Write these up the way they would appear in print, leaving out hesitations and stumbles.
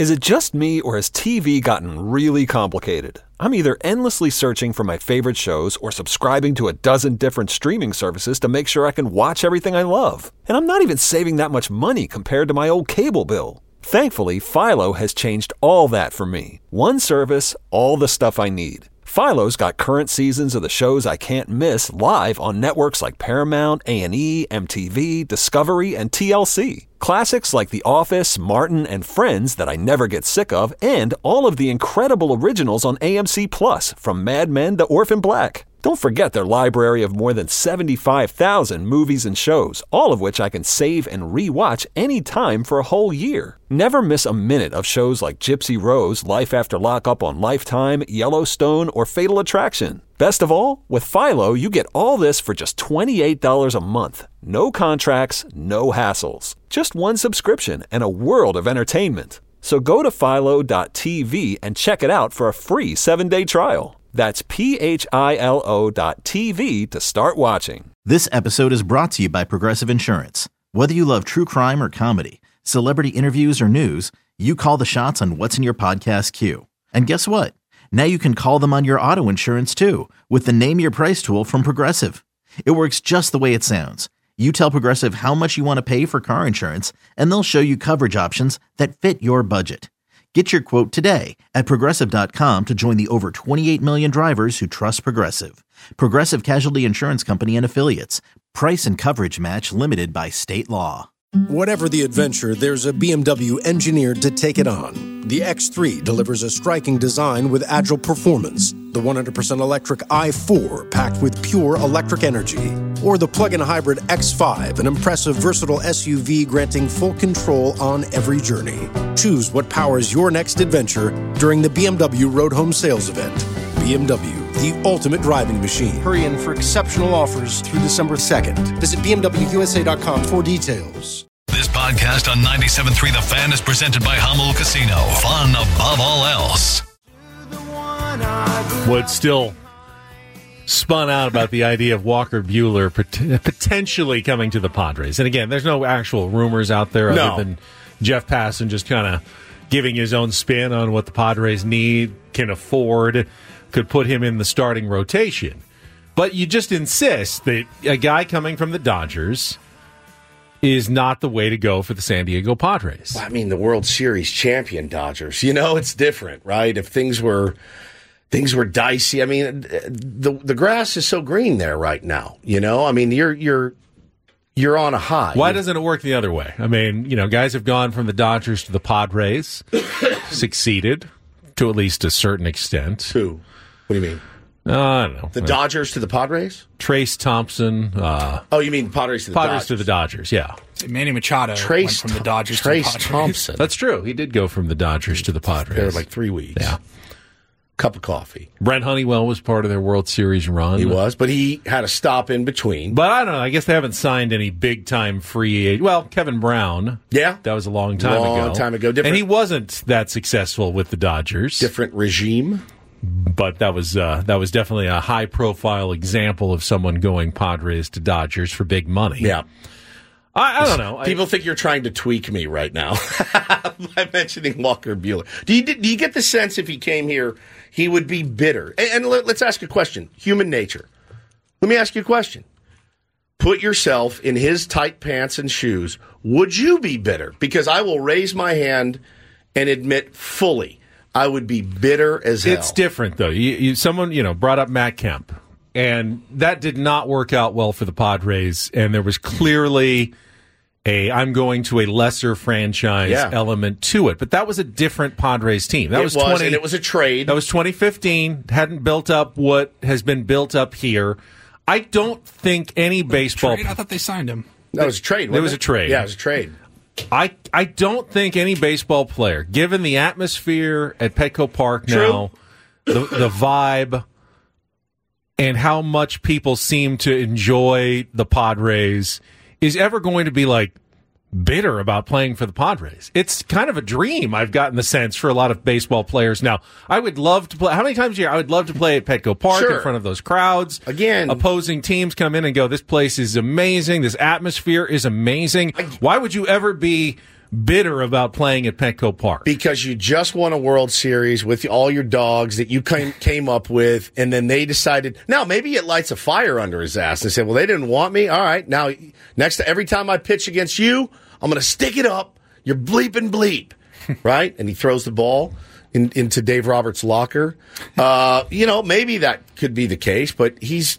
Is it just me, or has TV gotten really complicated? I'm either endlessly searching for my favorite shows or subscribing to a dozen different streaming services to make sure I can watch everything I love. And I'm not even saving that much money compared to my old cable bill. Thankfully, Philo has changed all that for me. One service, all the stuff I need. Philo's got current seasons of the shows I can't miss live on networks like Paramount, A&E, MTV, Discovery, and TLC. Classics like The Office, Martin, and Friends that I never get sick of, and all of the incredible originals on AMC+, from Mad Men to Orphan Black. Don't forget their library of more than 75,000 movies and shows, all of which I can save and re-watch anytime for a whole year. Never miss a minute of shows like Gypsy Rose, Life After Lockup on Lifetime, Yellowstone, or Fatal Attraction. Best of all, with Philo, you get all this for just $28 a month. No contracts, no hassles. Just one subscription and a world of entertainment. So go to philo.tv and check it out for a free 7-day trial. That's philo.tv to start watching. This episode is brought to you by Progressive Insurance. Whether you love true crime or comedy, celebrity interviews or news, you call the shots on what's in your podcast queue. And guess what? Now you can call them on your auto insurance too with the Name Your Price tool from Progressive. It works just the way it sounds. You tell Progressive how much you want to pay for car insurance, and they'll show you coverage options that fit your budget. Get your quote today at Progressive.com to join the over 28 million drivers who trust Progressive. Progressive Casualty Insurance Company and Affiliates. Price and coverage match limited by state law. Whatever the adventure, there's a BMW engineered to take it on. The X3 delivers a striking design with agile performance. The 100% electric i4 packed with pure electric energy. Or the plug-in hybrid X5, an impressive, versatile SUV granting full control on every journey. Choose what powers your next adventure during the BMW Road Home Sales Event. BMW, the ultimate driving machine. Hurry in for exceptional offers through December 2nd. Visit BMWUSA.com for details. This podcast on 97.3 The Fan is presented by Hummel Casino. Fun above all else. What still spun out about the idea of Walker Buehler potentially coming to the Padres. And again, there's no actual rumors out there other than Jeff Passan just kind of giving his own spin on what the Padres need, can afford, could put him in the starting rotation. But you just insist that a guy coming from the Dodgers is not the way to go for the San Diego Padres. Well, I mean, the World Series champion Dodgers. You know, it's different, right? If things were dicey, I mean, the grass is so green there right now. You know, I mean, you're on a high. Why doesn't it work the other way? I mean, you know, guys have gone from the Dodgers to the Padres, succeeded to at least a certain extent. Who? What do you mean? I don't know. The Dodgers to the Padres? Trace Thompson. You mean Padres to the Padres Dodgers? to the Dodgers, yeah. Manny Machado went from the Dodgers to the Padres. Thompson. That's true. He did go from the Dodgers to the Padres. There like 3 weeks. Yeah. Cup of coffee. Brent Honeywell was part of their World Series run. He was, but he had a stop in between. But I don't know. I guess they haven't signed any big-time free agent. Well, Kevin Brown. Yeah. That was a long time ago. Long time ago. And he wasn't that successful with the Dodgers. Different regime. But that was definitely a high-profile example of someone going Padres to Dodgers for big money. Yeah. I don't know. People think you're trying to tweak me right now by mentioning Walker Buehler. Do you get the sense if he came here, he would be bitter? And let's ask a question. Human nature. Let me ask you a question. Put yourself in his tight pants and shoes. Would you be bitter? Because I will raise my hand and admit fully I would be bitter as hell. It's different, though. Someone brought up Matt Kemp, and that did not work out well for the Padres, and there was clearly I'm going to a lesser franchise element to it. But that was a different Padres team. And it was a trade. That was 2015. Hadn't built up what has been built up here. I don't think any baseball... Trade? I thought they signed him. That was a trade, It was a trade. Yeah, it was a trade. I don't think any baseball player, given the atmosphere at Petco Park now, the vibe, and how much people seem to enjoy the Padres, is ever going to be like bitter about playing for the Padres. It's kind of a dream, I've gotten the sense, for a lot of baseball players now. I would love to play. How many times a year? I would love to play at Petco Park in front of those crowds. Again, opposing teams come in and go, this place is amazing. This atmosphere is amazing. Why would you ever be bitter about playing at Petco Park. Because you just won a World Series with all your dogs that you came up with, and then they decided, now maybe it lights a fire under his ass. They said, well, they didn't want me. All right, now every time I pitch against you, I'm going to stick it up. You're bleeping bleep, right? And he throws the ball into Dave Roberts' locker. Maybe that could be the case, but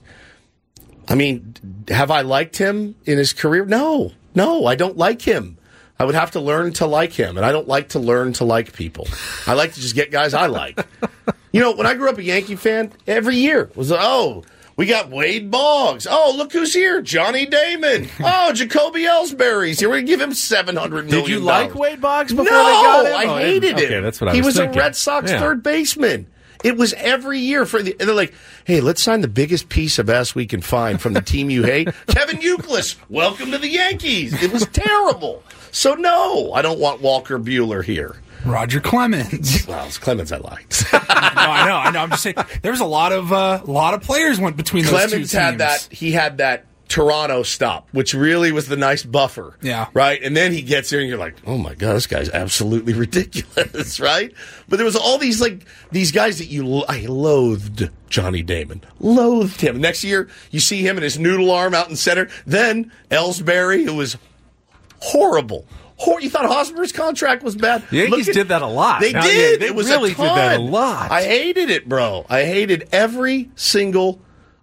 have I liked him in his career? No, I don't like him. I would have to learn to like him, and I don't like to learn to like people. I like to just get guys I like. When I grew up a Yankee fan, every year was, we got Wade Boggs. Oh, look who's here. Johnny Damon. Oh, Jacoby Ellsbury's here. We're going to give him $700 million. Did you like Wade Boggs before they got him? I hated him. Okay, that's what I was He was thinking. a Red Sox third baseman. It was every year. And they're like, hey, let's sign the biggest piece of ass we can find from the team you hate. Kevin Youkilis, welcome to the Yankees. It was terrible. So, no, I don't want Walker Buehler here. Roger Clemens. Well, it's Clemens I liked. I know. I'm just saying there's a lot of players went between those two teams. Clemens had that Toronto stop, which really was the nice buffer. Yeah. Right? And then he gets there and you're like, oh my God, this guy's absolutely ridiculous, right? But there was all these guys that I loathed Johnny Damon. Loathed him. Next year, you see him and his noodle arm out in center. Then Ellsbury, who was horrible. You thought Hosmer's contract was bad? The Yankees did that a lot. They did. They it was really a ton. did that a lot. I hated it, bro. I hated every single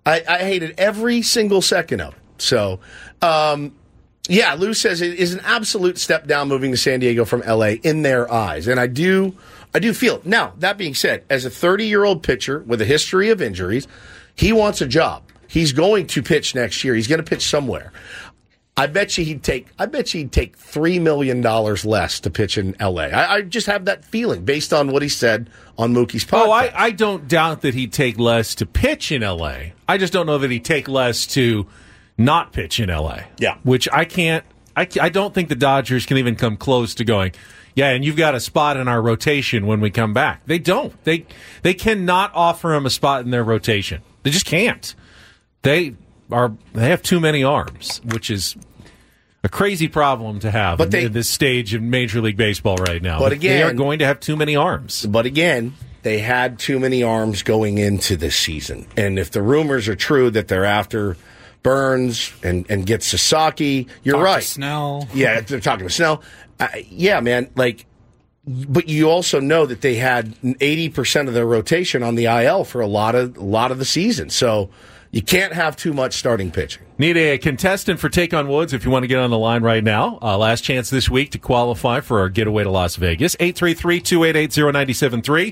second of it. So, Lou says it is an absolute step down moving to San Diego from L.A. in their eyes, and I do feel it. Now, that being said, as a 30-year-old pitcher with a history of injuries, he wants a job. He's going to pitch next year. He's going to pitch somewhere. I bet you he'd take $3 million less to pitch in L.A. I just have that feeling based on what he said on Mookie's podcast. Oh, I don't doubt that he'd take less to pitch in L.A. I just don't know that he'd take less to not pitch in L.A. Yeah. Which I don't think the Dodgers can even come close to going, yeah, and you've got a spot in our rotation when we come back. They don't. They cannot offer him a spot in their rotation. They just can't. They have too many arms, which is a crazy problem to have at this stage of Major League Baseball right now. But again, they are going to have too many arms. But again, they had too many arms going into this season. And if the rumors are true that they're after Burns and get Sasaki, you're right. Snell. Yeah, they're talking to Snell. Yeah, man. But you also know that they had 80% of their rotation on the IL for a lot of the season. So you can't have too much starting pitching. Need a contestant for Take on Woods if you want to get on the line right now. Last chance this week to qualify for our getaway to Las Vegas. 833-288-0973.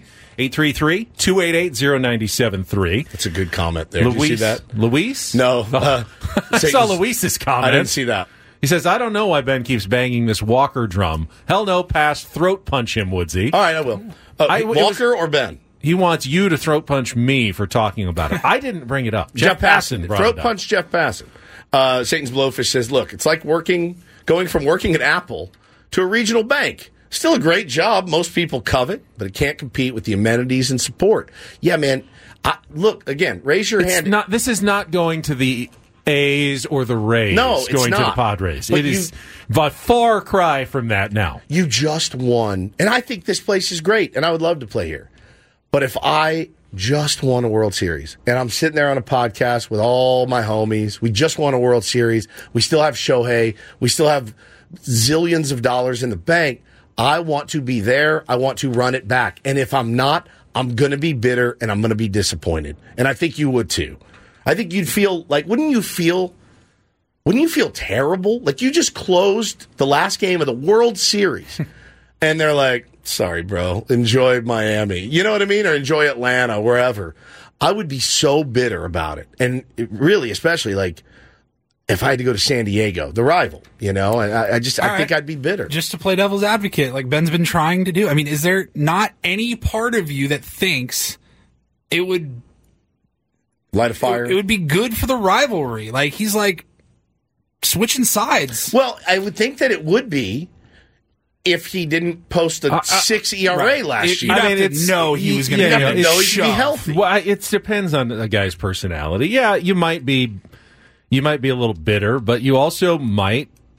833-288-0973. That's a good comment there. Did you see that? Luis? No. I saw Luis's comment. I didn't see that. He says, I don't know why Ben keeps banging this Walker drum. Hell no, pass throat punch him, Woodsy. All right, I will. Walker or Ben? He wants you to throat punch me for talking about it. I didn't bring it up. Jeff Passan brought throat it up. punch Jeff Passan. Satan's Blowfish says, look, it's like going from working at Apple to a regional bank. Still a great job. Most people covet, but it can't compete with the amenities and support. Yeah, man. Look, again, raise your hand. This is not going to the A's or the Rays. No, it's going not. to the Padres. But it is a far cry from that now. You just won. And I think this place is great, and I would love to play here. But if I just won a World Series, and I'm sitting there on a podcast with all my homies, we just won a World Series, we still have Shohei, we still have zillions of dollars in the bank, I want to be there, I want to run it back. And if I'm not, I'm going to be bitter and I'm going to be disappointed. And I think you would too. I think you'd feel like, wouldn't you feel terrible? Like you just closed the last game of the World Series and they're like, sorry, bro, enjoy Miami. You know what I mean? Or enjoy Atlanta, wherever. I would be so bitter about it. And really, especially like if I had to go to San Diego, the rival, and I think I'd be bitter. Just to play devil's advocate, like Ben's been trying to do. I mean, is there not any part of you that thinks it would light a fire? It would be good for the rivalry. Like he's like switching sides. Well, I would think that it would be if he didn't post a 6 ERA last year. I mean, he was going to know he'd be healthy. Well, it depends on a guy's personality. Yeah, you might be a little bitter, but you also might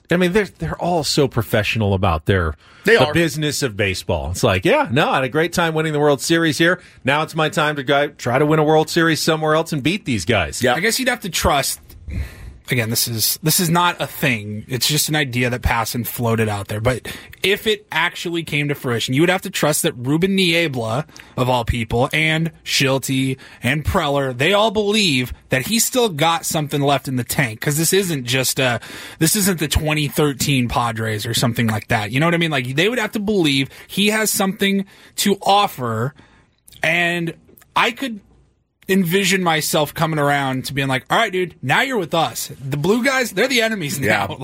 I mean, they're all so professional about the business of baseball. It's like, I had a great time winning the World Series here. Now it's my time to try to win a World Series somewhere else and beat these guys. Yeah. I guess you'd have to trust. Again, this is not a thing. It's just an idea that Passan floated out there. But if it actually came to fruition, you would have to trust that Ruben Niebla, of all people, and Schulte and Preller, they all believe that he's still got something left in the tank. Because this isn't the 2013 Padres or something like that. You know what I mean? Like, they would have to believe he has something to offer. And I could envision myself coming around to being like, all right, dude, now you're with us. The blue guys, they're the enemies now.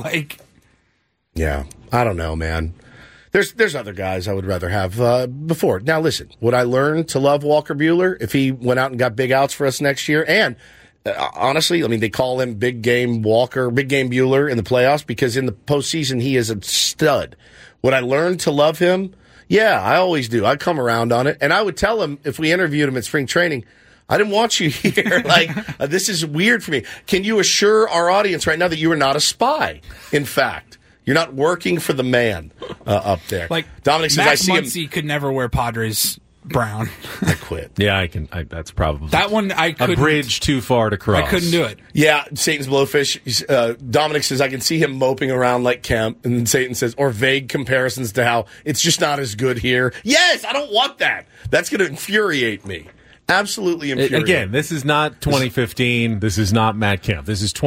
Yeah. I don't know, man. There's other guys I would rather have before. Now, listen, would I learn to love Walker Buehler if he went out and got big outs for us next year? And honestly, I mean, they call him Big Game Walker, Big Game Buehler in the playoffs because in the postseason he is a stud. Would I learn to love him? Yeah, I always do. I come around on it. And I would tell him if we interviewed him at spring training, I didn't want you here. This is weird for me. Can you assure our audience right now that you are not a spy? In fact, you're not working for the man up there. Dominic says, Max Muncy could never wear Padres brown. I quit. Yeah, I can. That's probably that one. I couldn't. A bridge too far to cross. I couldn't do it. Yeah, Satan's Blowfish. Dominic says I can see him moping around like Kemp, and then Satan says, or vague comparisons to how it's just not as good here. Yes, I don't want that. That's going to infuriate me. Absolutely infuriating. Again, this is not 2015. This is not Matt Kemp. This is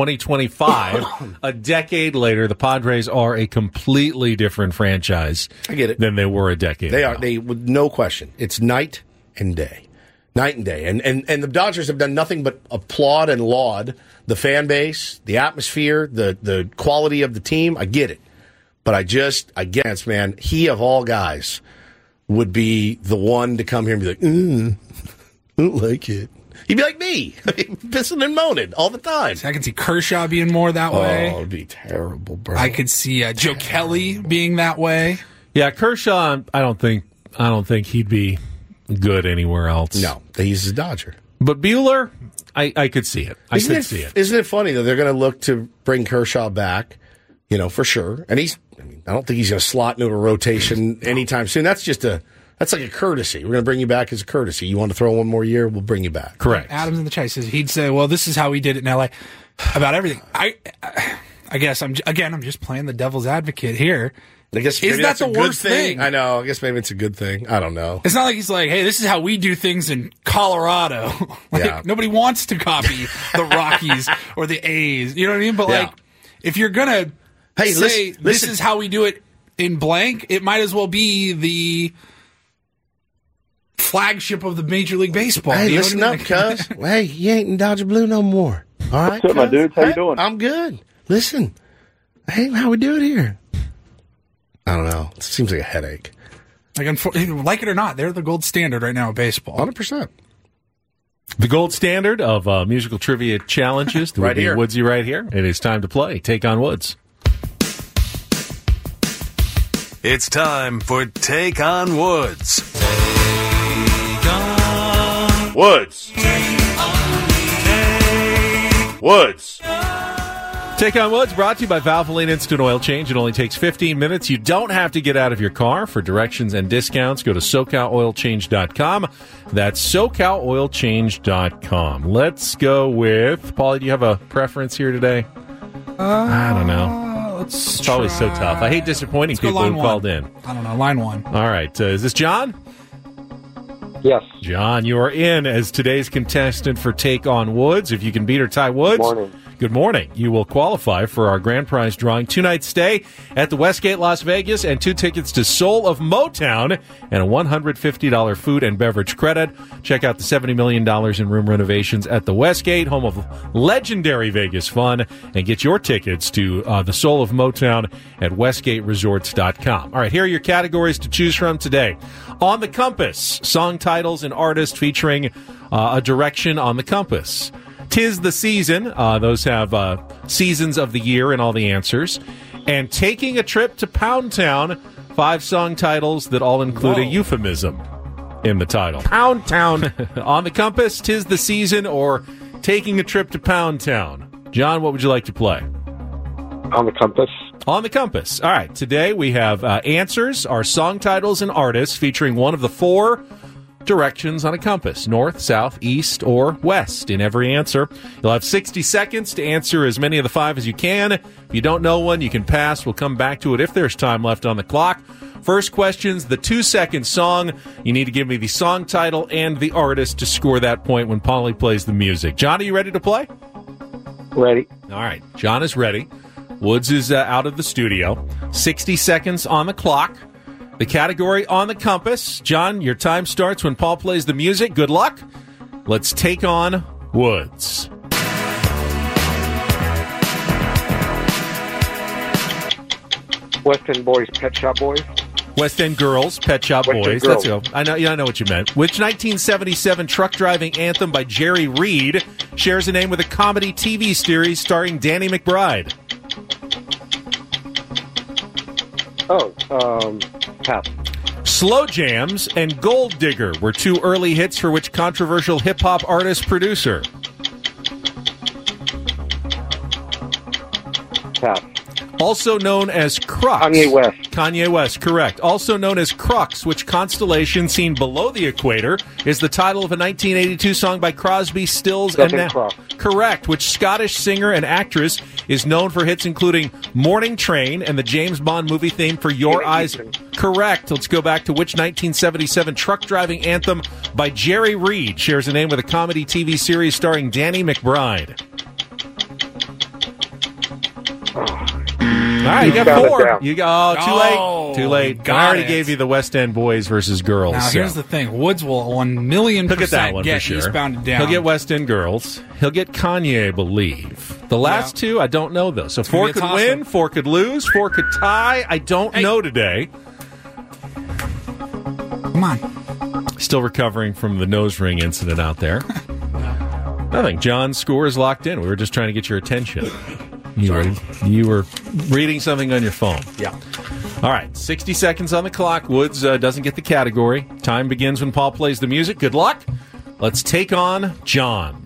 2025. A decade later, the Padres are a completely different franchise. I get it. Than they were a decade ago. They with no question. It's night and day. Night and day. And the Dodgers have done nothing but applaud and laud the fan base, the atmosphere, the quality of the team. I get it. But I guess, man, he of all guys would be the one to come here and be like, I don't like it. He'd be like me, pissing and moaning all the time. I can see Kershaw being more that way. Oh, it'd be terrible, bro. I could see Joe Kelly being that way. Yeah, Kershaw. I don't think he'd be good anywhere else. No, he's a Dodger. But Buehler, I could see it. I could see it. Isn't it funny that they're going to look to bring Kershaw back? For sure. And I don't think he's going to slot into a rotation anytime soon. That's like a courtesy. We're going to bring you back as a courtesy. You want to throw one more year? We'll bring you back. Correct. Adams in the chase says he'd say, "Well, this is how we did it in LA about everything." I guess I'm just playing the devil's advocate here. I guess is that the worst thing? I know. I guess maybe it's a good thing. I don't know. It's not like he's like, "Hey, this is how we do things in Colorado." Nobody wants to copy the Rockies or the A's. You know what I mean? But if you're gonna say this is how we do it in blank, it might as well be the flagship of the Major League Baseball. Hey, listen up, cuz. Hey, you ain't in Dodger Blue no more. All right, what's up, my dudes? How you doing? I'm good. Listen, hey, how we do it here? I don't know. It seems like a headache. Like it or not, they're the gold standard right now of baseball. 100%. The gold standard of musical trivia challenges. Right here. Woodsy right here. It is time to play. Take on Woods. It's time for Take on Woods. Woods. Woods. Take on Woods brought to you by Valvoline Instant Oil Change. It only takes 15 minutes. You don't have to get out of your car. For directions and discounts, go to SoCalOilChange.com. That's SoCalOilChange.com. Let's go with Paulie. Do you have a preference here today? I don't know. It's always so tough. I hate disappointing people who called in. I don't know. Line one. All right. Is this John? Yes. John, you are in as today's contestant for Take on Woods. If you can beat or tie Woods, good morning. You will qualify for our grand prize drawing. 2-night stay at the Westgate Las Vegas and 2 tickets to Soul of Motown and a $150 food and beverage credit. Check out the $70 million in room renovations at the Westgate, home of legendary Vegas fun, and get your tickets to the Soul of Motown at WestgateResorts.com. All right, here are your categories to choose from today. On the Compass, song titles and artists featuring a direction on the compass. 'Tis the Season. Those have seasons of the year and all the answers. And Taking a Trip to Pound Town. 5 song titles that all include a euphemism in the title. Pound Town. On the Compass, 'Tis the Season, or Taking a Trip to Pound Town. John, what would you like to play? On the Compass. On the compass. All right, today we have answers, our song titles and artists featuring one of the 4 directions on a compass: north, south, east, or west in every answer. You'll have 60 seconds to answer as many of the 5 as you can. If you don't know one, you can pass. We'll come back to it if there's time left on the clock. First question's the 2-second song. You need to give me the song title and the artist to score that point when Polly plays the music. John, are you ready to play? Ready. All right, John is ready. Woods is out of the studio. 60 seconds on the clock. The category on the compass. John, your time starts when Paul plays the music. Good luck. Let's take on Woods. West End Boys, Pet Shop Boys. West End Girls, Pet Shop West End Boys. Girls. That's I know what you meant. Which 1977 truck driving anthem by Jerry Reed shares a name with a comedy TV series starring Danny McBride? Pass. Slow Jams and Gold Digger were 2 early hits for which controversial hip-hop artist-producer? Pass. Also known as Crux. Kanye West. Kanye West, correct. Also known as Crux, which constellation seen below the equator is the title of a 1982 song by Crosby, Stills, and Nash. Correct. Which Scottish singer and actress is known for hits including Morning Train and the James Bond movie theme For Your Eyes? Correct. Let's go back to which 1977 truck driving anthem by Jerry Reed shares a name with a comedy TV series starring Danny McBride? All right, you got 4. You got too late. Too late. I already gave you the West End Boys versus Girls. Now, here's the thing. Woods will 1,000,000% get Eastbound and Down. He'll get West End Girls. He'll get Kanye, I believe. The last 2, I don't know, though. So 4 could win, 4 could lose, 4 could tie. I don't know today. Come on. Still recovering from the nose ring incident out there. Nothing. John's score is locked in. We were just trying to get your attention. You were reading something on your phone. Yeah. All right, 60 seconds on the clock. Woods doesn't get the category. Time begins when Paul plays the music. Good luck. Let's take on John.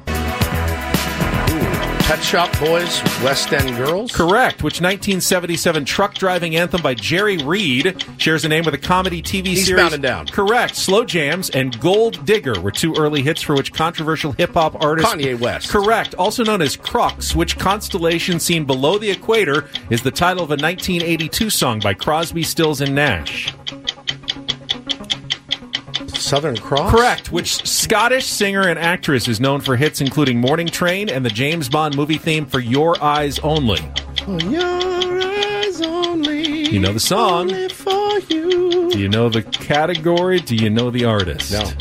Pet Shop Boys, West End Girls? Correct. Which 1977 truck driving anthem by Jerry Reed shares a name with a comedy TV series? Eastbound and Down. Correct. Slow Jams and Gold Digger were 2 early hits for which controversial hip-hop artist? Kanye West. Correct. Also known as Crux, which constellation seen below the equator is the title of a 1982 song by Crosby, Stills, and Nash? Southern Cross? Correct. Which Scottish singer and actress is known for hits including Morning Train and the James Bond movie theme For Your Eyes Only? For your eyes only. You know the song. Only for you. Do you know the category? Do you know the artist? No.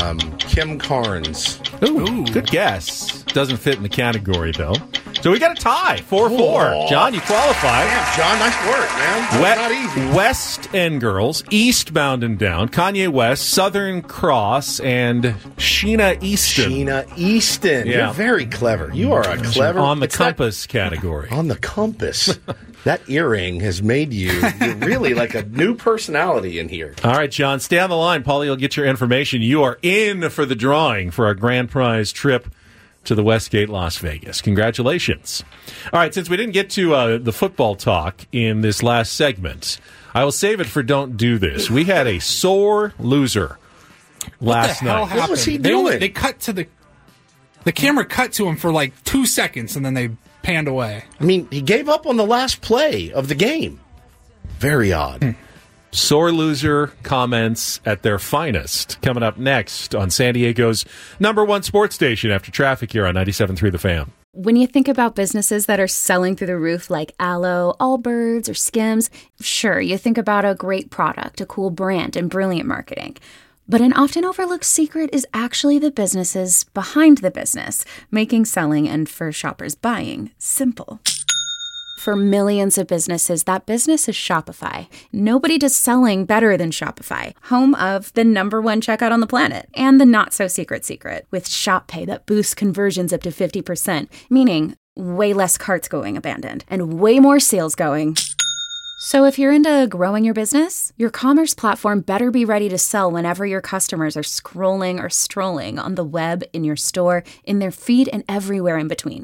Kim Carnes. Ooh, good guess. Doesn't fit in the category, though. So we got a tie, 4-4. John, you qualify. Damn, John, nice work, man. That's not easy. West End Girls, Eastbound and Down, Kanye West, Southern Cross, and Sheena Easton. Sheena Easton. Yeah. You're very clever. You are a clever... On the compass category. On the compass. That earring has made you're really like a new personality in here. All right, John, stay on the line. Paulie will get your information. You are in for the drawing for our grand prize trip to the Westgate, Las Vegas. Congratulations. All right, since we didn't get to the football talk in this last segment, I will save it for Don't Do This. We had a sore loser last night. What was he doing? They cut to the camera cut to him for like 2 seconds, and then they panned away. I mean, he gave up on the last play of the game. Very odd. Sore loser comments at their finest. Coming up next on San Diego's #1 sports station after traffic here on 97.3 The Fan. When you think about businesses that are selling through the roof like Aloe, Allbirds, or Skims, sure, you think about a great product, a cool brand, and brilliant marketing. But an often overlooked secret is actually the businesses behind the business, making selling and for shoppers buying simple. For millions of businesses, that business is Shopify. Nobody does selling better than Shopify, home of the #1 checkout on the planet and the not-so-secret secret with Shop Pay that boosts conversions up to 50%, meaning way less carts going abandoned and way more sales going. So if you're into growing your business, your commerce platform better be ready to sell whenever your customers are scrolling or strolling on the web, in your store, in their feed, and everywhere in between.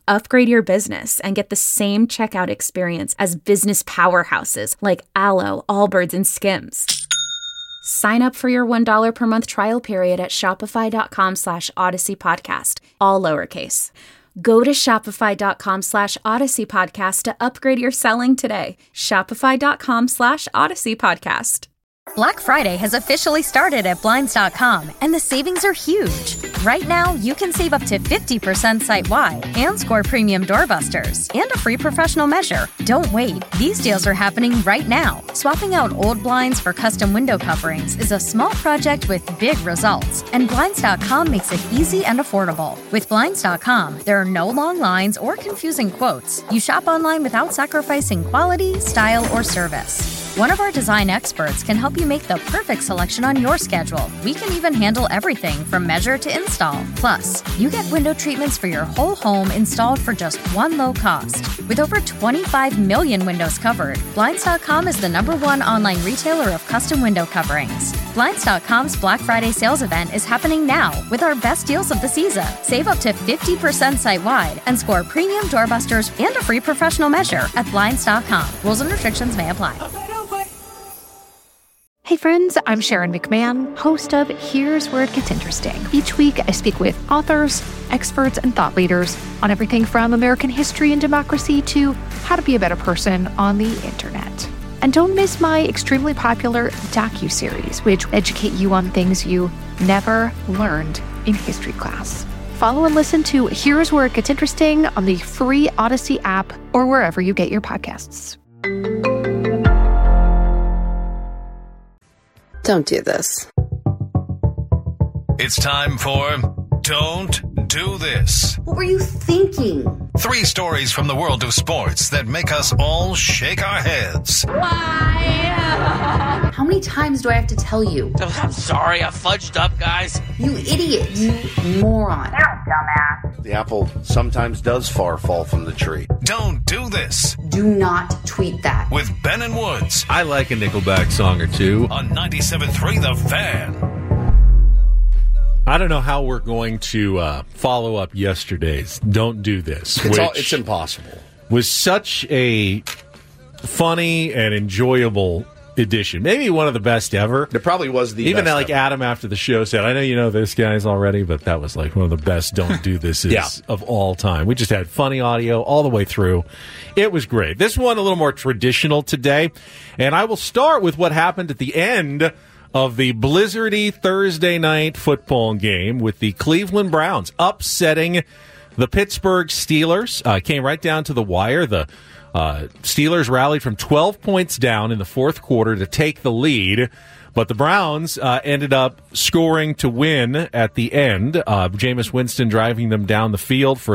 Upgrade your business and get the same checkout experience as business powerhouses like Alo, Allbirds, and Skims. Sign up for your $1 per month trial period at shopify.com/Odyssey Podcast, all lowercase. Go to shopify.com/Odyssey Podcast to upgrade your selling today. Shopify.com/Odyssey Podcast. Black Friday has officially started at Blinds.com, and the savings are huge. Right now, you can save up to 50% site-wide and score premium doorbusters and a free professional measure. Don't wait. These deals are happening right now. Swapping out old blinds for custom window coverings is a small project with big results, and Blinds.com makes it easy and affordable. With Blinds.com, there are no long lines or confusing quotes. You shop online without sacrificing quality, style, or service. One of our design experts can help you make the perfect selection on your schedule. We can even handle everything from measure to install. Plus, you get window treatments for your whole home installed for just one low cost. With over 25 million windows covered, Blinds.com is the #1 online retailer of custom window coverings. Blinds.com's Black Friday sales event is happening now with our best deals of the season. Save up to 50% site-wide and score premium doorbusters and a free professional measure at Blinds.com. Rules and restrictions may apply. Hey friends, I'm Sharon McMahon, host of Here's Where It Gets Interesting. Each week, I speak with authors, experts, and thought leaders on everything from American history and democracy to how to be a better person on the internet. And don't miss my extremely popular docuseries, which educate you on things you never learned in history class. Follow and listen to Here's Where It Gets Interesting on the free Odyssey app or wherever you get your podcasts. Don't do this. It's time for Don't Do This. What were you thinking? 3 stories from the world of sports that make us all shake our heads. Why? How many times do I have to tell you? I'm sorry, I fudged up, guys. You idiot. You moron. You're a dumbass. The apple sometimes does fall from the tree. Don't do this. Do not tweet that. With Ben and Woods. I like a Nickelback song or two. On 97.3 The Fan. I don't know how we're going to follow up yesterday's Don't Do This. It's impossible. Was such a funny and enjoyable edition. Maybe one of the best ever. It probably was the Even best like ever. Adam after the show said, I know you know this guys already, but that was like one of the best Don't Do Thises of all time. We just had funny audio all the way through. It was great. This one a little more traditional today. And I will start with what happened at the end of the blizzardy Thursday night football game with the Cleveland Browns upsetting the Pittsburgh Steelers. Came right down to the wire. The Steelers rallied from 12 points down in the fourth quarter to take the lead, but the Browns ended up scoring to win at the end. Jameis Winston driving them down the field for a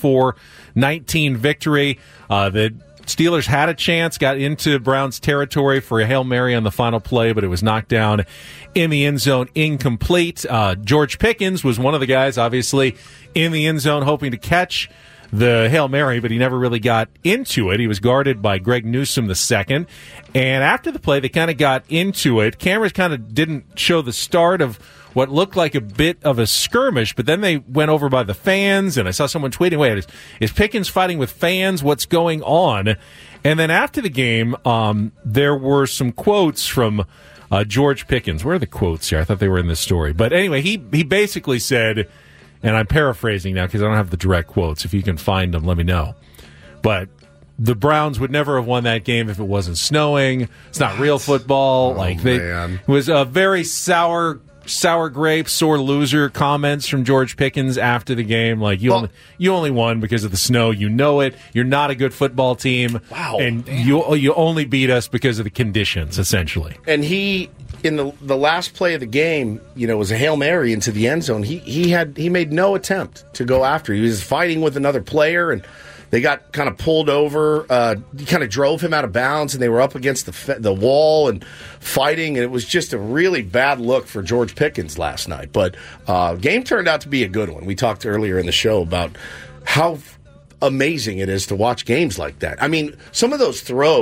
24-19 victory. The Steelers had a chance, got into Browns territory for a Hail Mary on the final play, but it was knocked down in the end zone, incomplete. George Pickens was one of the guys, obviously, in the end zone hoping to catch the Hail Mary, but he never really got into it. He was guarded by Greg Newsome II. And after the play, they kind of got into it. Cameras kind of didn't show the start of what looked like a bit of a skirmish, but then they went over by the fans, and I saw someone tweeting, wait, is Pickens fighting with fans? What's going on? And then after the game, there were some quotes from George Pickens. Where are the quotes here? I thought they were in this story. But anyway, he basically said, and I'm paraphrasing now because I don't have the direct quotes. If you can find them, let me know. But the Browns would never have won that game if it wasn't snowing. It's not real football. It was a very sour grape, sore loser comments from George Pickens after the game. Like you only won because of the snow. You know it. You're not a good football team. Wow. And you only beat us because of the conditions, essentially. And he, in the last play of the game, was a Hail Mary into the end zone. He made no attempt to go after. He was fighting with another player, and they got kind of pulled over. Kind of drove him out of bounds, and they were up against the wall and fighting. And it was just a really bad look for George Pickens last night. But game turned out to be a good one. We talked earlier in the show about how amazing it is to watch games like that. I mean, some of those throws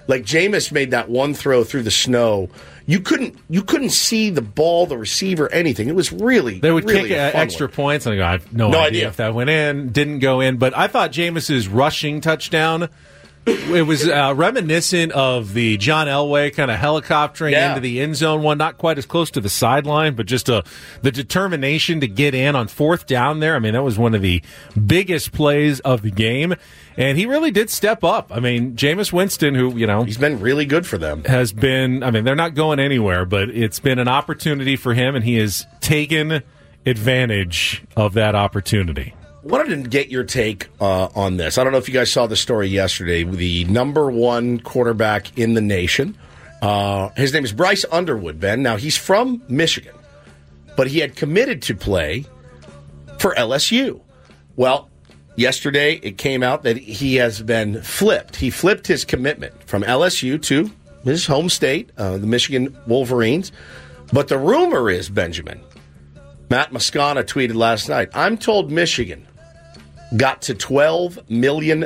Like Jameis made that one throw through the snow. You couldn't see the ball, the receiver, anything. It was really they would really kick extra points, and I go, I have no idea if that went in, didn't go in. But I thought Jameis's rushing touchdown, it was reminiscent of the John Elway kind of helicoptering into the end zone one, not quite as close to the sideline, but just the determination to get in on fourth down there. I mean, that was one of the biggest plays of the game. And he really did step up. I mean, Jameis Winston, who, he's been really good for them. Has been, I mean, they're not going anywhere, but it's been an opportunity for him, and he has taken advantage of that opportunity. Wanted to get your take on this. I don't know if you guys saw the story yesterday. The number one quarterback in the nation. His name is Bryce Underwood, Ben. Now, he's from Michigan, but he had committed to play for LSU. Well, yesterday, it came out that he has been flipped. He flipped his commitment from LSU to his home state, the Michigan Wolverines. But the rumor is, Benjamin, Matt Moscona tweeted last night, I'm told Michigan got to $12 million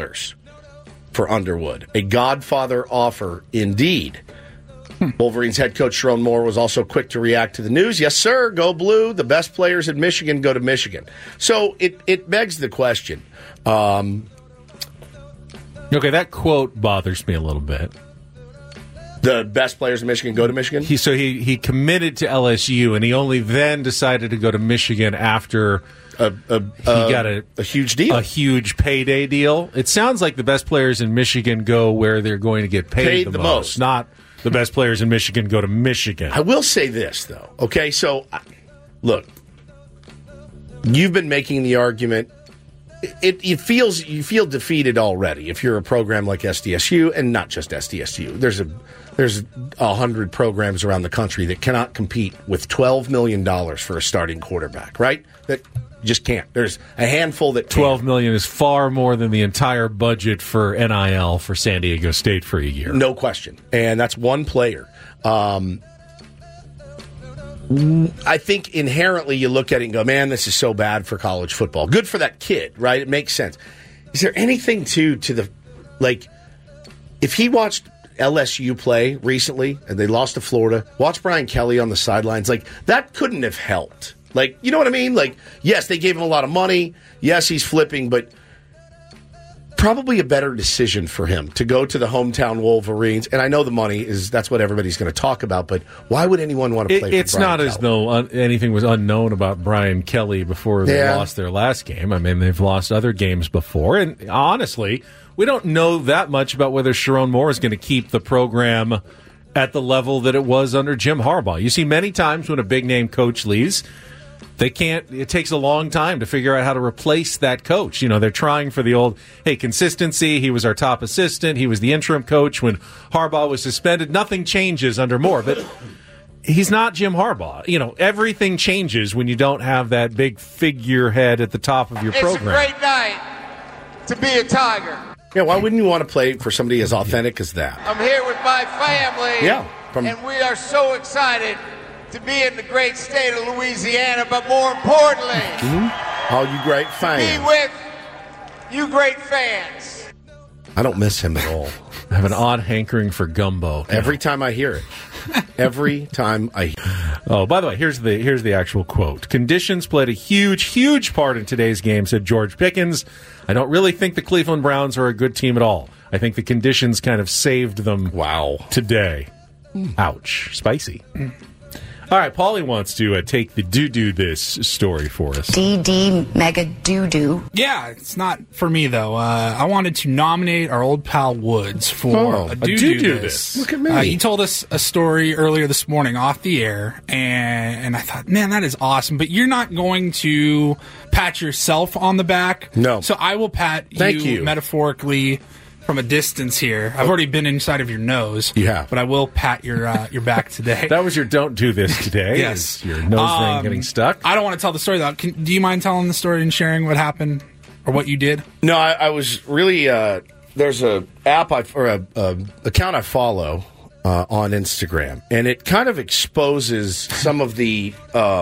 for Underwood. A Godfather offer indeed. Wolverines head coach Sharon Moore was also quick to react to the news. Yes, sir, go blue. The best players in Michigan go to Michigan. So it begs the question. Okay, that quote bothers me a little bit. The best players in Michigan go to Michigan? He committed to LSU, and he only then decided to go to Michigan after he got a huge deal. A huge payday deal. It sounds like the best players in Michigan go where they're going to get paid the most. Not the best players in Michigan go to Michigan. I will say this, though. Okay, so, look, you've been making the argument. You feel defeated already if you're a program like SDSU, and not just SDSU. There's 100 programs around the country that cannot compete with $12 million for a starting quarterback, right? That just can't. There's a handful that can. $12 million is far more than the entire budget for NIL for San Diego State for a year. No question. And that's one player. I think inherently you look at it and go, man, this is so bad for college football. Good for that kid, right? It makes sense. Is there anything to the, like, if he watched LSU play recently and they lost to Florida, watch Brian Kelly on the sidelines, like, that couldn't have helped. Like, you know what I mean? Like, yes, they gave him a lot of money. Yes, he's flipping, but probably a better decision for him to go to the hometown Wolverines. And I know the money that's what everybody's going to talk about, but why would anyone want to play for It's Brian not Kelly? as though anything was unknown about Brian Kelly before they lost their last game. I mean, they've lost other games before. And honestly, we don't know that much about whether Sharon Moore is going to keep the program at the level that it was under Jim Harbaugh. You see many times when a big-name coach leaves, it takes a long time to figure out how to replace that coach. You know, they're trying for the old, consistency. He was our top assistant. He was the interim coach when Harbaugh was suspended. Nothing changes under Moore, but he's not Jim Harbaugh. You know, everything changes when you don't have that big figurehead at the top of your program. It's a great night to be a Tiger. Yeah, why wouldn't you want to play for somebody as authentic as that? I'm here with my family. Yeah. And we are so excited to be in the great state of Louisiana, but more importantly, all you great fans. Be with you great fans. I don't miss him at all. I have an odd hankering for gumbo. Every time I hear it. Every time I hear it. Oh, by the way, here's the actual quote. Conditions played a huge, huge part in today's game, said George Pickens. I don't really think the Cleveland Browns are a good team at all. I think the conditions kind of saved them today. Ouch. Spicy. All right, Paulie wants to take the do this story for us. DD mega doo-doo. Yeah, it's not for me, though. I wanted to nominate our old pal Woods for a do this. Look at me. He told us a story earlier this morning off the air, and I thought, man, that is awesome. But you're not going to pat yourself on the back. No. So I will pat you metaphorically from a distance here. I've already been inside of your nose. You have. But I will pat your back today. That was your don't do this today. Yes. Your nose ring getting stuck. I don't want to tell the story, though. Do you mind telling the story and sharing what happened or what you did? No, I was really... there's a app or a account I follow on Instagram, and it kind of exposes some of the...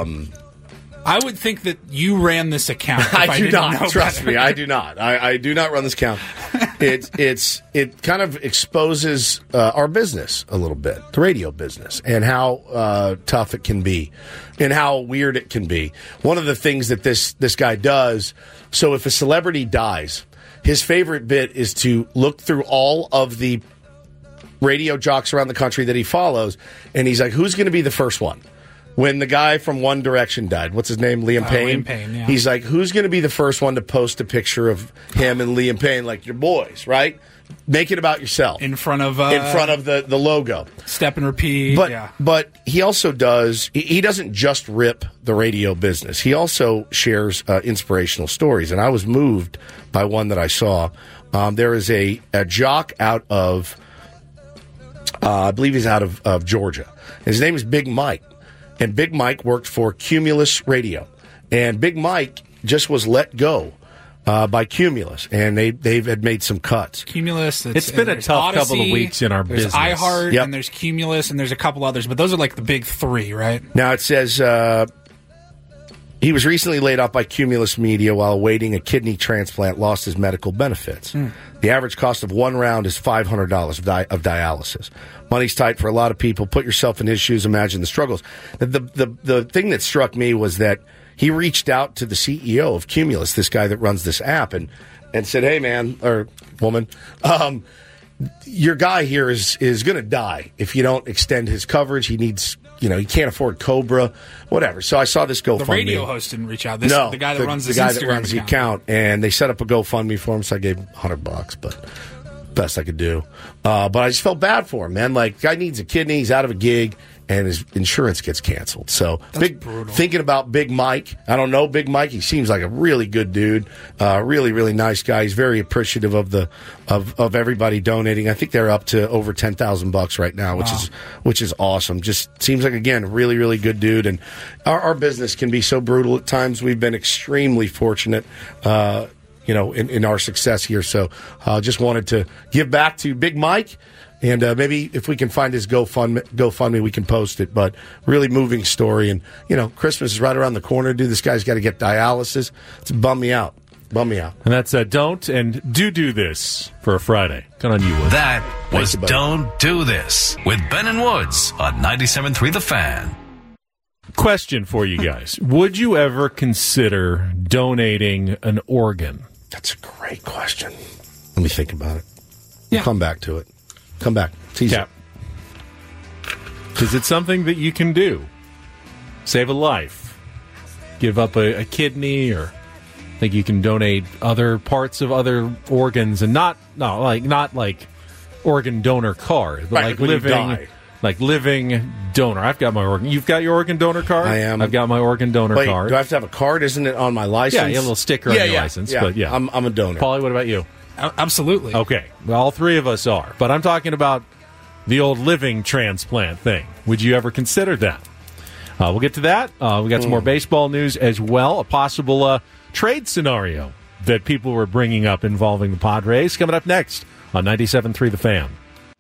I would think that you ran this account. I do not. Trust me, I do not. I do not run this account. it kind of exposes our business a little bit, the radio business, and how tough it can be, and how weird it can be. One of the things that this guy does, so if a celebrity dies, his favorite bit is to look through all of the radio jocks around the country that he follows, and he's like, who's going to be the first one? When the guy from One Direction died, what's his name? Liam Payne? Liam Payne, yeah. He's like, who's going to be the first one to post a picture of him and Liam Payne, like your boys, right? Make it about yourself. In front of the logo. Step and repeat. But he also does, he doesn't just rip the radio business. He also shares inspirational stories. And I was moved by one that I saw. There is a jock out of, I believe he's out of Georgia. His name is Big Mike. And Big Mike worked for Cumulus Radio. And Big Mike just was let go by Cumulus, and they've had made some cuts. Cumulus. It's been a tough couple of weeks in our business. There's iHeart, and there's Cumulus, and there's a couple others, but those are like the big three, right? Now it says he was recently laid off by Cumulus Media while awaiting a kidney transplant, lost his medical benefits. The average cost of one round is $500 of dialysis. Money's tight for a lot of people. Put yourself in his shoes. Imagine the struggles. The thing that struck me was that he reached out to the CEO of Cumulus, this guy that runs this app, and said, hey, man, or woman, your guy here is going to die if you don't extend his coverage. He needs, he can't afford Cobra, whatever. So I saw this GoFundMe. The radio host didn't reach out. No, the guy that runs the this guy Instagram that runs the account, and they set up a GoFundMe for him. So I gave him $100, but best I could do. But I just felt bad for him, man. Like, guy needs a kidney, he's out of a gig, and his insurance gets canceled. So thinking about Big Mike. I don't know Big Mike. He seems like a really good dude, really, really nice guy. He's very appreciative of everybody donating. I think they're up to over $10,000 right now, which is awesome. Just seems like, again, really, really good dude. And our business can be so brutal at times. We've been extremely fortunate, in our success here. So just wanted to give back to Big Mike. And maybe if we can find his GoFundMe, we can post it. But really moving story. And, Christmas is right around the corner, dude. This guy's got to get dialysis. It's bummed me out. And that's Don't and Do This for a Friday. Come on, you, Woods. That was Don't Do This with Ben and Woods on 97.3 The Fan. Question for you guys. Would you ever consider donating an organ? That's a great question. Let me think about it. Yeah. We'll come back to it. Come back. Tease it. Is it something that you can do? Save a life. Give up a kidney, or think you can donate other parts of other organs, and not like organ donor card, but like living donor. I've got my organ. You've got your organ donor card? I am. I've got my organ donor card. Do I have to have a card? Isn't it on my license? Yeah, you have a little sticker on your license. Yeah. But yeah. I'm a donor. Paulie, what about you? Absolutely. Okay. Well, all three of us are. But I'm talking about the old living transplant thing. Would you ever consider that? We'll get to that. We got some more baseball news as well. A possible trade scenario that people were bringing up involving the Padres. Coming up next on 97.3 The Fan.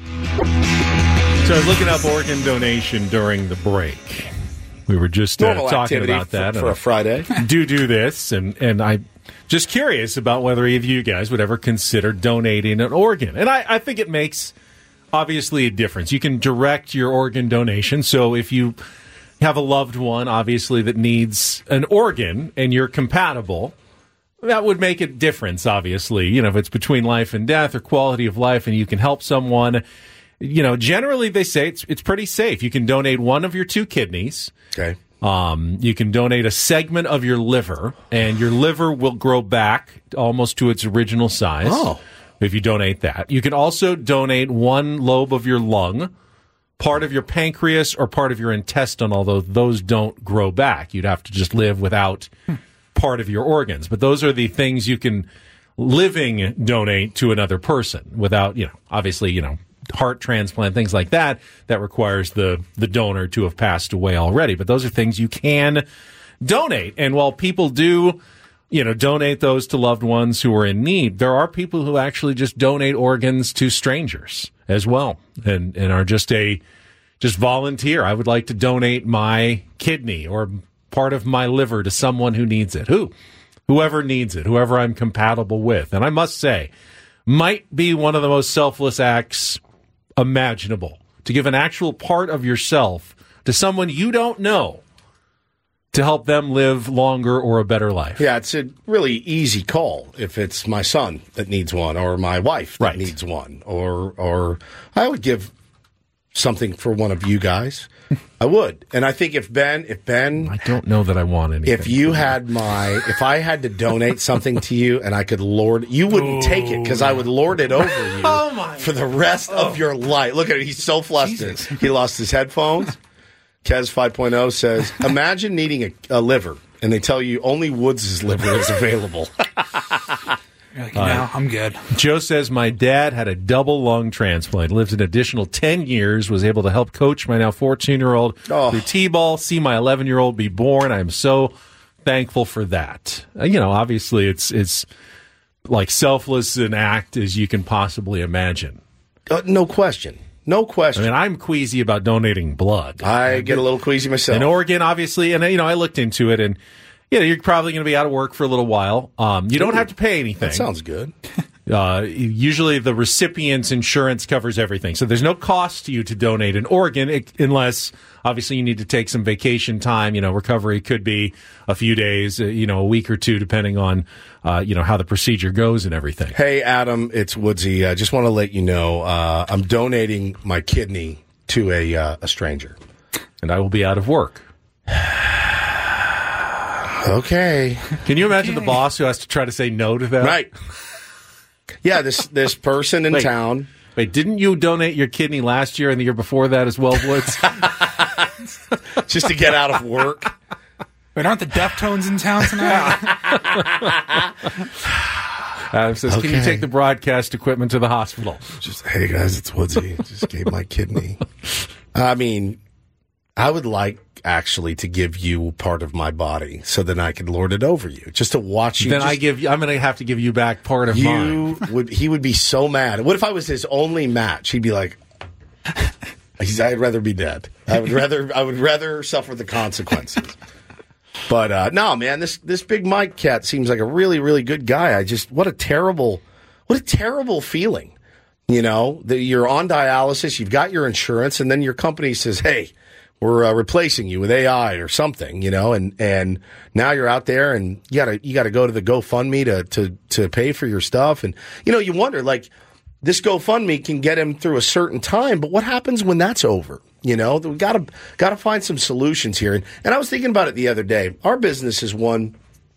So I was looking up organ donation during the break. We were just talking about that for a Friday. Do this, and I just curious about whether any of you guys would ever consider donating an organ. And I think it makes, obviously, a difference. You can direct your organ donation. So if you have a loved one, obviously, that needs an organ and you're compatible, that would make a difference, obviously. If it's between life and death or quality of life and you can help someone, generally they say it's pretty safe. You can donate one of your two kidneys. Okay. You can donate a segment of your liver, and your liver will grow back almost to its original size if you donate that. You can also donate one lobe of your lung, part of your pancreas, or part of your intestine, although those don't grow back. You'd have to just live without part of your organs. But those are the things you can living donate to another person without, obviously, heart transplant, things like that requires the donor to have passed away already. But those are things you can donate. And while people do, donate those to loved ones who are in need, there are people who actually just donate organs to strangers as well and are just volunteer. I would like to donate my kidney or part of my liver to someone who needs it. Whoever needs it, whoever I'm compatible with. And I must say, might be one of the most selfless acts imaginable. To give an actual part of yourself to someone you don't know to help them live longer or a better life. Yeah, it's a really easy call if it's my son that needs one or my wife that needs one. Or I would give something for one of you guys. I would. And I think if Ben I don't know that I want anything. If I had to donate something to you and I could you wouldn't take it because I would lord it over you for the rest of your life. Look at it. He's so flustered. Jesus. He lost his headphones. Kez 5.0 says, imagine needing a liver and they tell you only Woods' liver is available. No, I'm good. Joe says, my dad had a double lung transplant, lived an additional 10 years, was able to help coach my now 14-year-old through T-ball, see my 11-year-old be born. I'm so thankful for that. Obviously it's like selfless an act as you can possibly imagine. No question. No question. I mean, I'm queasy about donating blood. I get a little queasy myself. In Oregon, obviously, and I looked into it, and you're probably going to be out of work for a little while. You don't have to pay anything. That sounds good. Usually the recipient's insurance covers everything. So there's no cost to you to donate in Oregon unless, obviously, you need to take some vacation time. Recovery could be a few days, a week or two, depending on, how the procedure goes and everything. Hey, Adam, it's Woodsy. I just want to let you know I'm donating my kidney to a stranger. And I will be out of work. Okay. Can you imagine the boss who has to try to say no to that? Right. Yeah, this person in town. Wait, didn't you donate your kidney last year and the year before that as well, Woods? Just to get out of work. Wait, aren't the Deftones in town tonight? Adam says, Can you take the broadcast equipment to the hospital? Just, hey guys, it's Woodsy. Just gave my kidney. I mean, I would like actually to give you part of my body so then I could lord it over you, just to watch you. Then I'm going to have to give you back part of mine. He would be so mad. What if I was his only match? He'd be like, I'd rather be dead. I would rather suffer the consequences. But no, man, this Big Mike cat seems like a really, really good guy. What a terrible feeling. That you're on dialysis, you've got your insurance, and then your company says, hey, we're replacing you with AI or something, and now you're out there and you gotta go to the GoFundMe to pay for your stuff. And, you wonder, like, this GoFundMe can get him through a certain time, but what happens when that's over? We gotta find some solutions here. And I was thinking about it the other day. Our business is one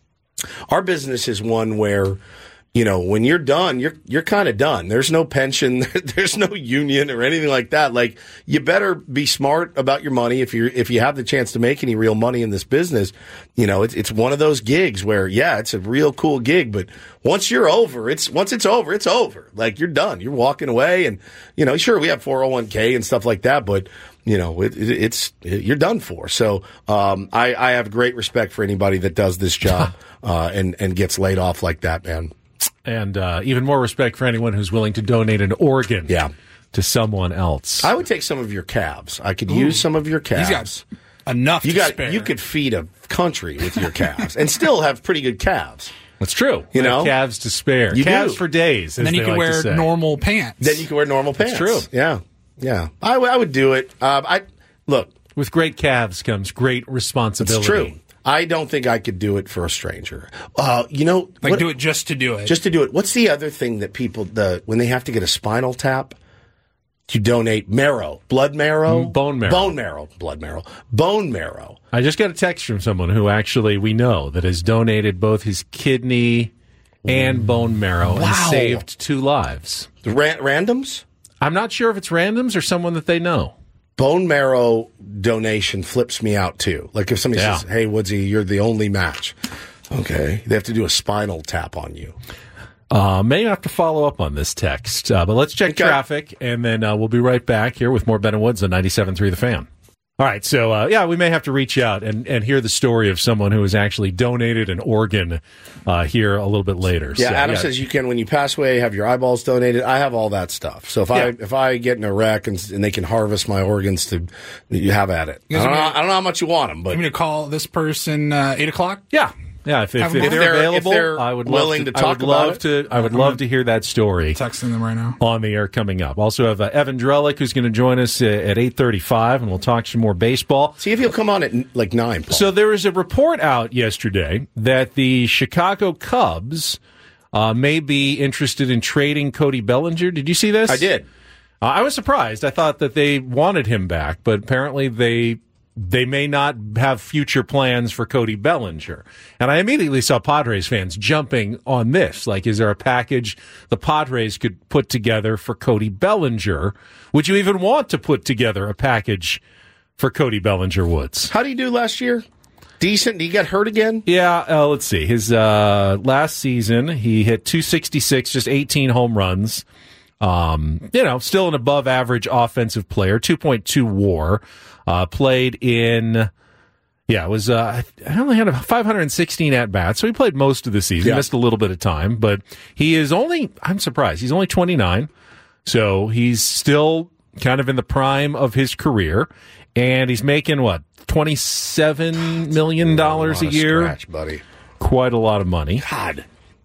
where, when you're done, you're kind of done. There's no pension, there's no union or anything like that. Like, you better be smart about your money if you have the chance to make any real money in this business. It's one of those gigs where, yeah, it's a real cool gig, but once it's over, it's over. Like, you're done. You're walking away, and sure, we have 401k and stuff like that, but you're done for. So I have great respect for anybody that does this job and gets laid off like that, man. And even more respect for anyone who's willing to donate an organ to someone else. I would take some of your calves. I could use some of your calves. He's got enough to spare. You could feed a country with your calves and still have pretty good calves. That's true. Calves to spare. Calves for days. And then you can wear normal pants. That's true. Yeah. I would do it. Look. With great calves comes great responsibility. It's true. I don't think I could do it for a stranger. Do it just to do it. Just to do it. What's the other thing that people, when they have to get a spinal tap, you donate blood marrow? Bone marrow. Bone marrow. I just got a text from someone who actually we know that has donated both his kidney and bone marrow and saved 2 lives. Randoms? I'm not sure if it's randoms or someone that they know. Bone marrow donation flips me out, too. Like if somebody says, hey, Woodsy, you're the only match. Okay. They have to do a spinal tap on you. May have to follow up on this text. But let's check traffic, and then we'll be right back here with more Ben and Woods on 97.3 The Fan. All right, so, we may have to reach out and hear the story of someone who has actually donated an organ here a little bit later. Yeah, so, Adam says you can, when you pass away, have your eyeballs donated. I have all that stuff. So if I get in a wreck and they can harvest my organs, you have at it. I don't know how much you want them. But I'm going to call this person 8 o'clock? Yeah. Yeah, if they're available, if they're I would willing to talk about it. I would love to hear that story. Texting them right now on the air coming up. Also have Evan Drellick, who's going to join us at 8:35, and we'll talk some more baseball. See if he'll come on at like 9. Paul. So there was a report out yesterday that the Chicago Cubs may be interested in trading Cody Bellinger. Did you see this? I did. I was surprised. I thought that they wanted him back, but apparently they may not have future plans for Cody Bellinger. And I immediately saw Padres fans jumping on this. Like, is there a package the Padres could put together for Cody Bellinger? Would you even want to put together a package for Cody Bellinger, Woods? How did he do last year? Decent. Did he get hurt again? Yeah, let's see. His last season, he hit .266, just 18 home runs. Still an above-average offensive player, 2.2 WAR. Played in, it was, I only had 516 at-bats, so he played most of the season. Yeah. Missed a little bit of time, but he is I'm surprised, he's only 29, so he's still kind of in the prime of his career, and he's making, $27 million a year? Scratch, buddy. Quite a lot of money. God.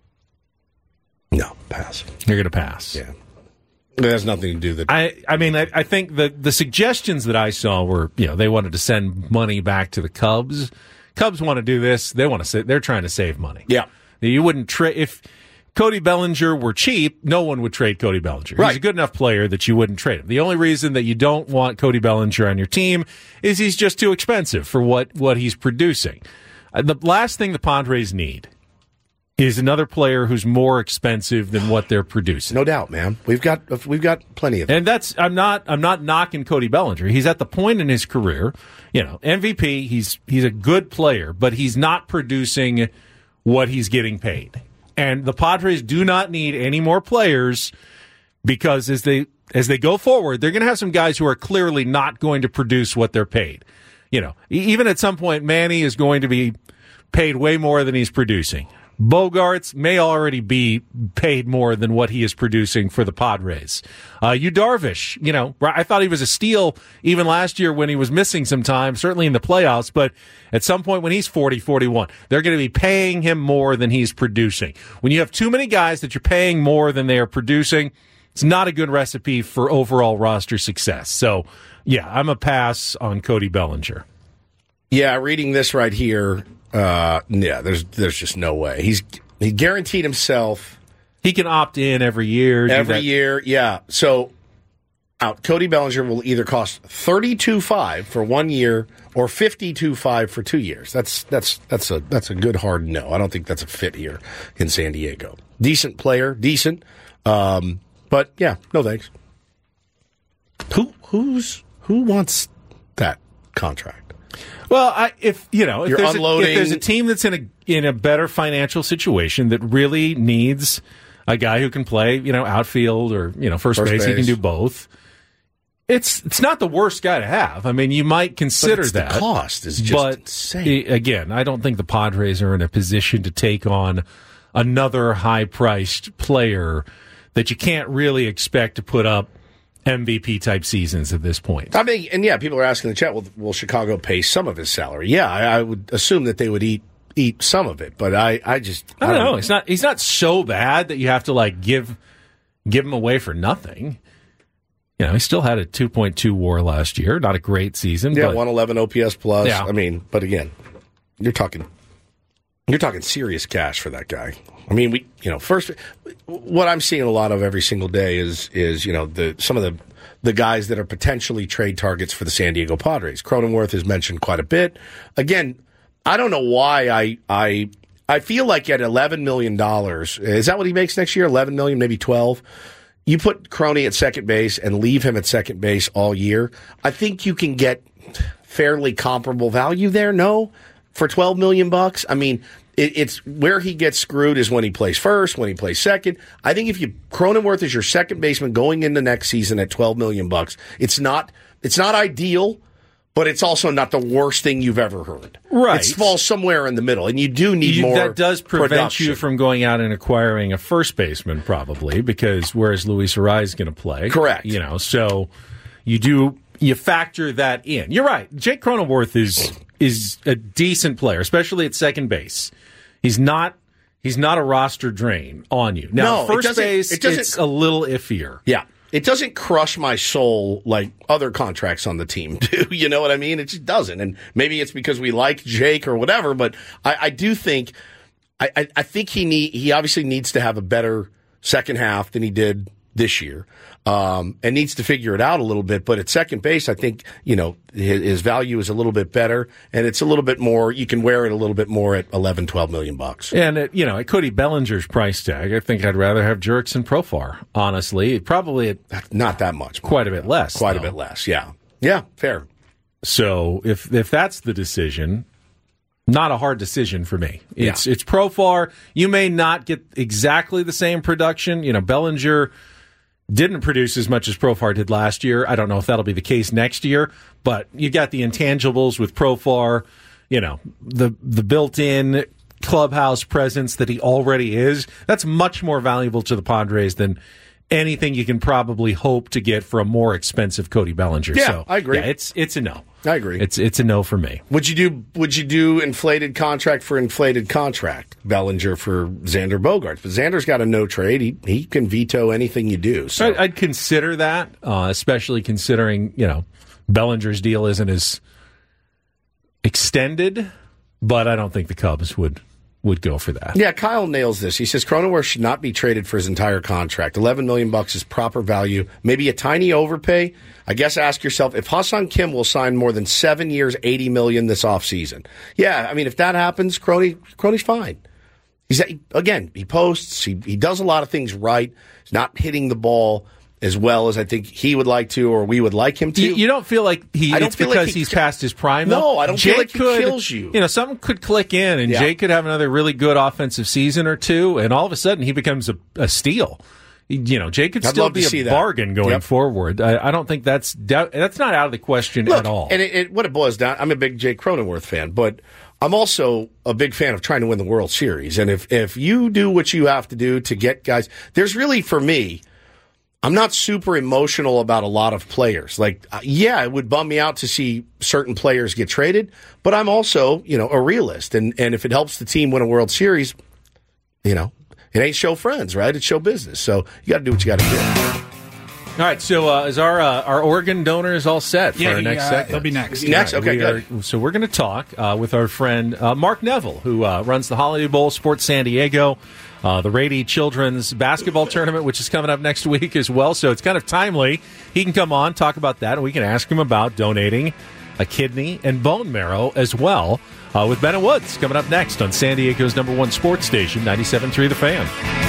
No, pass. You're going to pass. Yeah. It has nothing to do with it. I think the suggestions that I saw were, they wanted to send money back to the Cubs. Cubs want to do this. They're trying to save money. Yeah. You wouldn't trade if Cody Bellinger were cheap, no one would trade Cody Bellinger. Right. He's a good enough player that you wouldn't trade him. The only reason that you don't want Cody Bellinger on your team is he's just too expensive for what he's producing. The last thing the Padres need is another player who's more expensive than what they're producing. No doubt, man. We've got plenty of. And that's I'm not knocking Cody Bellinger. He's at the point in his career, MVP. He's a good player, but he's not producing what he's getting paid. And the Padres do not need any more players because as they go forward, they're going to have some guys who are clearly not going to produce what they're paid. Even at some point, Manny is going to be paid way more than he's producing. Bogarts may already be paid more than what he is producing for the Padres. Yu Darvish, I thought he was a steal even last year when he was missing some time, certainly in the playoffs, but at some point when he's 40, 41, they're going to be paying him more than he's producing. When you have too many guys that you're paying more than they are producing, it's not a good recipe for overall roster success. So, I'm a pass on Cody Bellinger. Yeah, reading this right here, there's just no way. He guaranteed himself. He can opt in every year. Every year, yeah. So, Cody Bellinger will either cost $32.5 for 1 year or $52.5 for 2 years. That's a good hard no. I don't think that's a fit here in San Diego. Decent player, decent, but yeah, no thanks. Who wants that contract? Well, if unloading. If there's a team that's in a better financial situation that really needs a guy who can play, outfield or first base, he can do both. It's not the worst guy to have. I mean, you might consider that. The cost is just insane. Again, I don't think the Padres are in a position to take on another high-priced player that you can't really expect to put up MVP type seasons at this point. I mean, and people are asking in the chat, will Chicago pay some of his salary? Yeah, I would assume that they would eat some of it, but I don't know. He's not so bad that you have to give him away for nothing. He still had a 2.2 WAR last year. Not a great season. Yeah, but 111 OPS plus. Yeah. I mean, but again, you're talking serious cash for that guy. I mean, first, what I'm seeing a lot of every single day is some of the guys that are potentially trade targets for the San Diego Padres. Cronenworth is mentioned quite a bit. Again, I don't know why I feel like at $11 million, is that what he makes next year? 11 million, maybe 12. You put Croney at second base and leave him at second base all year. I think you can get fairly comparable value there. No, for $12 million. I mean, it's where he gets screwed is when he plays first, when he plays second. I think if Cronenworth is your second baseman going into next season at $12 million, it's not ideal, but it's also not the worst thing you've ever heard. Right. It falls somewhere in the middle, and you do need more. That does prevent production. you from going out and acquiring a first baseman, probably, because whereas Luis Arraez is going to play. Correct. So you factor that in. You're right. Jake Cronenworth is a decent player, especially at second base. He's not a roster drain on you. Now, No, first base, it's a little iffier. Yeah. It doesn't crush my soul like other contracts on the team do. You know what I mean? It just doesn't. And maybe it's because we like Jake or whatever, but I do think I think he obviously needs to have a better second half than he did this year. And needs to figure it out a little bit. But at second base, I think, his value is a little bit better, and it's a little bit more, you can wear it a little bit more at $11, $12 million. And, at Cody Bellinger's price tag, I think I'd rather have Jurickson Profar, honestly. Probably not that much. Quite a bit less. Quite a bit less, yeah. Yeah, fair. So if that's the decision, not a hard decision for me. It's Profar. You may not get exactly the same production. Bellinger didn't produce as much as Profar did last year. I don't know if that'll be the case next year, but you got the intangibles with Profar, the built-in clubhouse presence that he already is. That's much more valuable to the Padres than anything you can probably hope to get for a more expensive Cody Bellinger. Yeah, so, I agree. Yeah, it's a no. I agree. It's a no for me. Would you do inflated contract for inflated contract, Bellinger for Xander Bogaerts? But Xander's got a no trade. He can veto anything you do. So I'd consider that, especially considering Bellinger's deal isn't as extended, but I don't think the Cubs would go for that. Yeah, Kyle nails this. He says Cronenworth should not be traded for his entire contract. $11 million is proper value. Maybe a tiny overpay. I guess ask yourself if Ha-Seong Kim will sign more than 7 years, $80 million this offseason. Yeah, I mean, if that happens, Croney's fine. He posts. He does a lot of things right. He's not hitting the ball as well as I think he would like to or we would like him to. You don't feel like he's past his prime, though? No, I don't feel like he kills you. Something could click in, and Jake could have another really good offensive season or two, and all of a sudden he becomes a steal. Jake could still be a bargain going forward. I don't think that's not out of the question at all. And what it boils down, I'm a big Jake Cronenworth fan, but I'm also a big fan of trying to win the World Series. And if you do what you have to do to get guys, there's really, for me, I'm not super emotional about a lot of players. It would bum me out to see certain players get traded, but I'm also, a realist. And if it helps the team win a World Series, it ain't show friends, right? It's show business. So you got to do what you got to do. All right, so is our organ donors all set for our next segment? They'll be next. Next, okay, good. So we're going to talk with our friend Mark Neville, who runs the Holiday Bowl Sports San Diego, the Rady Children's Basketball Tournament, which is coming up next week as well. So it's kind of timely. He can come on, talk about that, and we can ask him about donating a kidney and bone marrow as well with Bennett Woods coming up next on San Diego's #1 sports station, 97.3 The Fan.